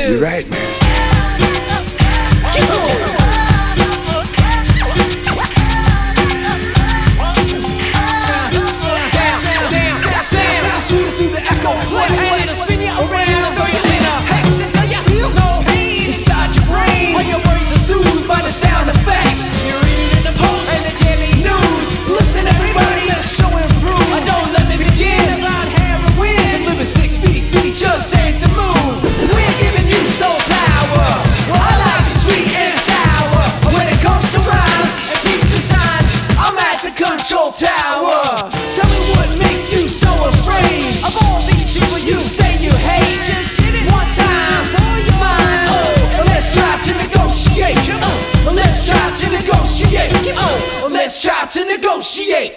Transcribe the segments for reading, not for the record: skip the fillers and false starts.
is. You're right, man. Sweeter through the echo place. I'll spin you around and throw you in a hex until you feel no pain inside your brain. All your worries are soothed by the sound effects. You read it in the post and the daily news. Listen, everybody, let's show and prove. Don't let me begin about heroin and living 6 feet deep. Just ain't the move. We're giving you soul power. Well, I like the sweet and sour. When it comes to rhymes and peak designs, I'm at the control tower. Tell me what makes you so afraid of all these people you say you hate. Just give it one time for your mind. Let's try to negotiate. Let's try to negotiate. Let's try to negotiate.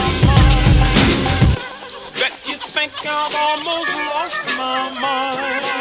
I've almost lost my mind.